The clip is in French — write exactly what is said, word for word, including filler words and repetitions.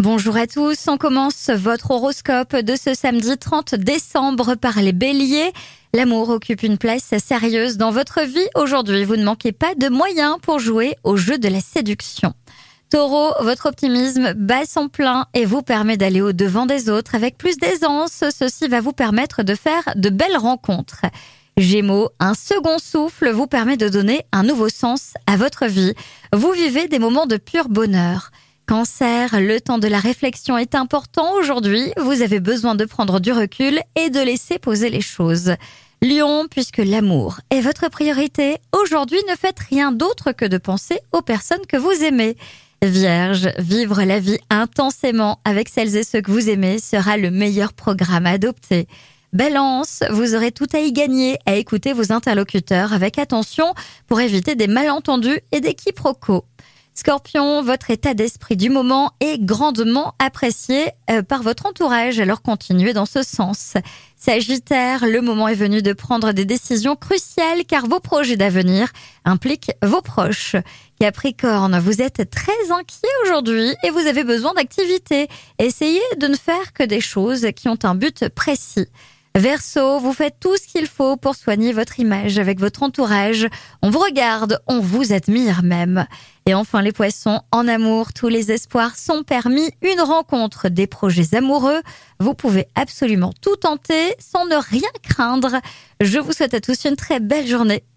Bonjour à tous, on commence votre horoscope de ce samedi trente décembre par les béliers. L'amour occupe une place sérieuse dans votre vie. Aujourd'hui, vous ne manquez pas de moyens pour jouer au jeu de la séduction. Taureau, votre optimisme bat son plein et vous permet d'aller au-devant des autres avec plus d'aisance. Ceci va vous permettre de faire de belles rencontres. Gémeaux, un second souffle vous permet de donner un nouveau sens à votre vie. Vous vivez des moments de pur bonheur. Cancer, le temps de la réflexion est important aujourd'hui. Vous avez besoin de prendre du recul et de laisser poser les choses. Lion, puisque l'amour est votre priorité, aujourd'hui ne faites rien d'autre que de penser aux personnes que vous aimez. Vierge, vivre la vie intensément avec celles et ceux que vous aimez sera le meilleur programme à adopter. Balance, vous aurez tout à y gagner à écouter vos interlocuteurs avec attention pour éviter des malentendus et des quiproquos. Scorpion, votre état d'esprit du moment est grandement apprécié euh, par votre entourage, alors continuez dans ce sens. Sagittaire, le moment est venu de prendre des décisions cruciales car vos projets d'avenir impliquent vos proches. Capricorne, vous êtes très inquiet aujourd'hui et vous avez besoin d'activité. Essayez de ne faire que des choses qui ont un but précis. Verseau, vous faites tout ce qu'il faut pour soigner votre image avec votre entourage. On vous regarde, on vous admire même. Et enfin les poissons, en amour, tous les espoirs sont permis. Une rencontre, des projets amoureux. Vous pouvez absolument tout tenter sans ne rien craindre. Je vous souhaite à tous une très belle journée.